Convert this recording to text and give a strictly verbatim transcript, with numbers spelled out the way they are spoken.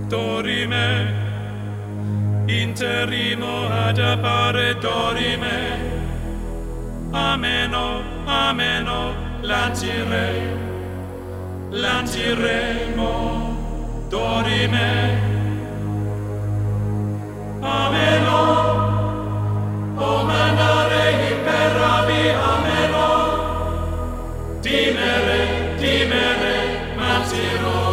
dorime, interimo ad appare dorime, ameno, ameno, lancire, lanciremo, dorime, ameno, o mandare imperavi, ameno, dimere, dimere, matiro.